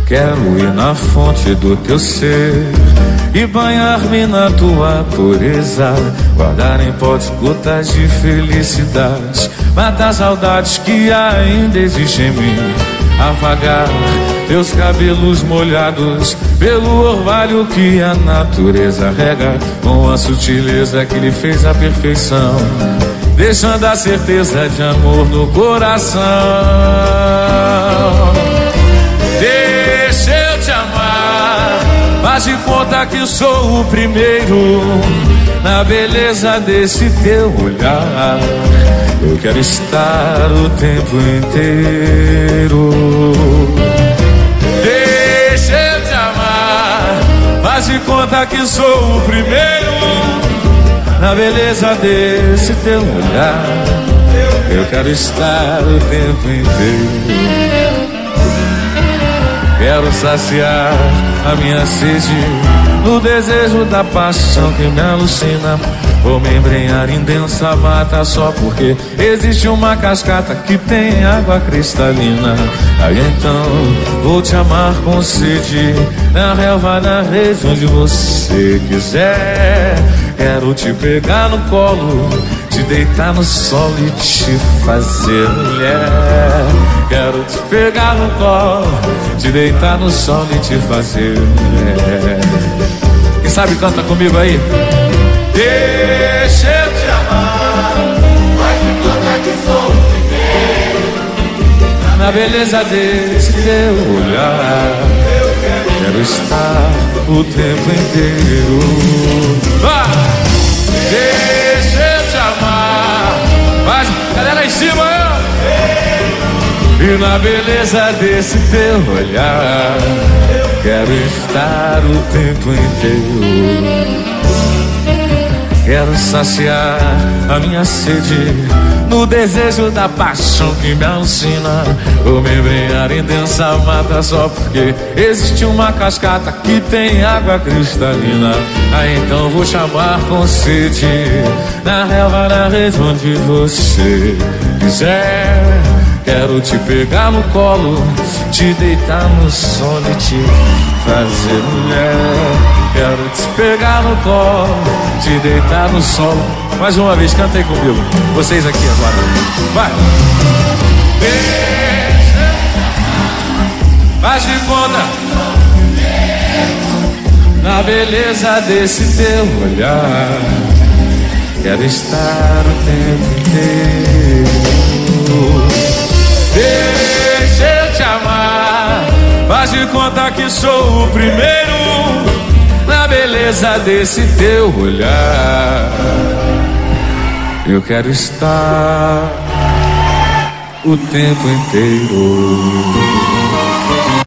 Quero ir na fonte do teu ser e banhar-me na tua pureza, guardar em potes gotas de felicidade, matar saudades que ainda existem em mim, apagar teus cabelos molhados pelo orvalho que a natureza rega, com a sutileza que lhe fez a perfeição, deixando a certeza de amor no coração. Deixa eu te amar, faz de conta que sou o primeiro na beleza desse teu olhar. Eu quero estar o tempo inteiro. Deixa eu te amar, faz de conta que sou o primeiro na beleza desse teu olhar. Eu quero estar o tempo inteiro. Quero saciar a minha sede no desejo da paixão que me alucina. Vou me embrenhar em densa mata só porque existe uma cascata que tem água cristalina. Aí então vou te amar com sede, na relva, na rede, onde você quiser. Quero te pegar no colo, te deitar no sol e te fazer mulher. Quero te pegar no colo, te deitar no sol e te fazer mulher. Quem sabe canta comigo aí? Deixa eu te amar, faz de conta que sou o primeiro na beleza desse teu olhar. Quero estar o tempo inteiro. Deixa eu te amar, faz, galera em cima, e na beleza desse teu olhar, quero estar o tempo inteiro. Quero saciar a minha sede no desejo da paixão que me alucina. Vou me embrenhar em densa mata só porque existe uma cascata que tem água cristalina. Aí então vou chamar com sede, na relva, na rede, onde você quiser. Quero te pegar no colo, te deitar no sol e te fazer mulher. Quero te pegar no colo, te deitar no sol. Mais uma vez, canta aí comigo, vocês aqui agora. Vai! Deixa, faz de conta na beleza desse teu olhar. Quero estar o tempo inteiro. Deixa eu te amar, faz de conta que sou o primeiro na beleza desse teu olhar. Eu quero estar o tempo inteiro.